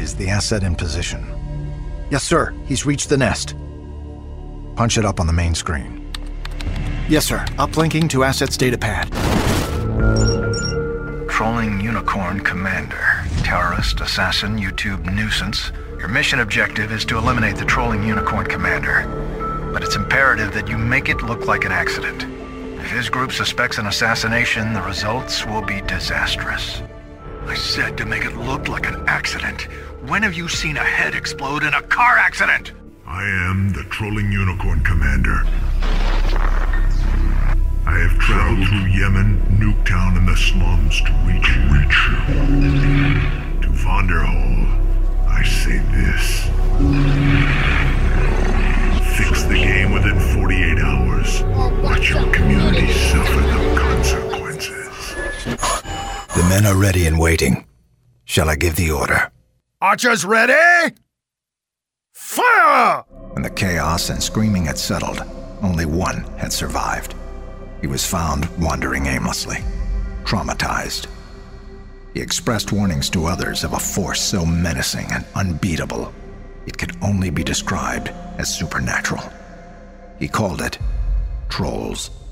Is the asset in position? Yes, sir. He's reached the nest. Punch it up on the main screen. Yes, sir. Uplinking to assets datapad. Trolling Unicorn Commander. Terrorist, assassin, YouTube nuisance. Your mission objective is to eliminate the Trolling Unicorn Commander. But it's imperative that you make it look like an accident. If his group suspects an assassination, the results will be disastrous. I said to make it look like an accident. When have you seen a head explode in a car accident? I am the Trolling Unicorn Commander. I have traveled through Yemen, Nuketown, and the slums to reach you. To Vonderhall, I say this. Fix the game within 48 hours. Let your community suffer the consequences. The men are ready and waiting. Shall I give the order? Archers ready? Fire! When the chaos and screaming had settled, only one had survived. He was found wandering aimlessly, traumatized. He expressed warnings to others of a force so menacing and unbeatable, it could only be described as supernatural. He called it Trolls.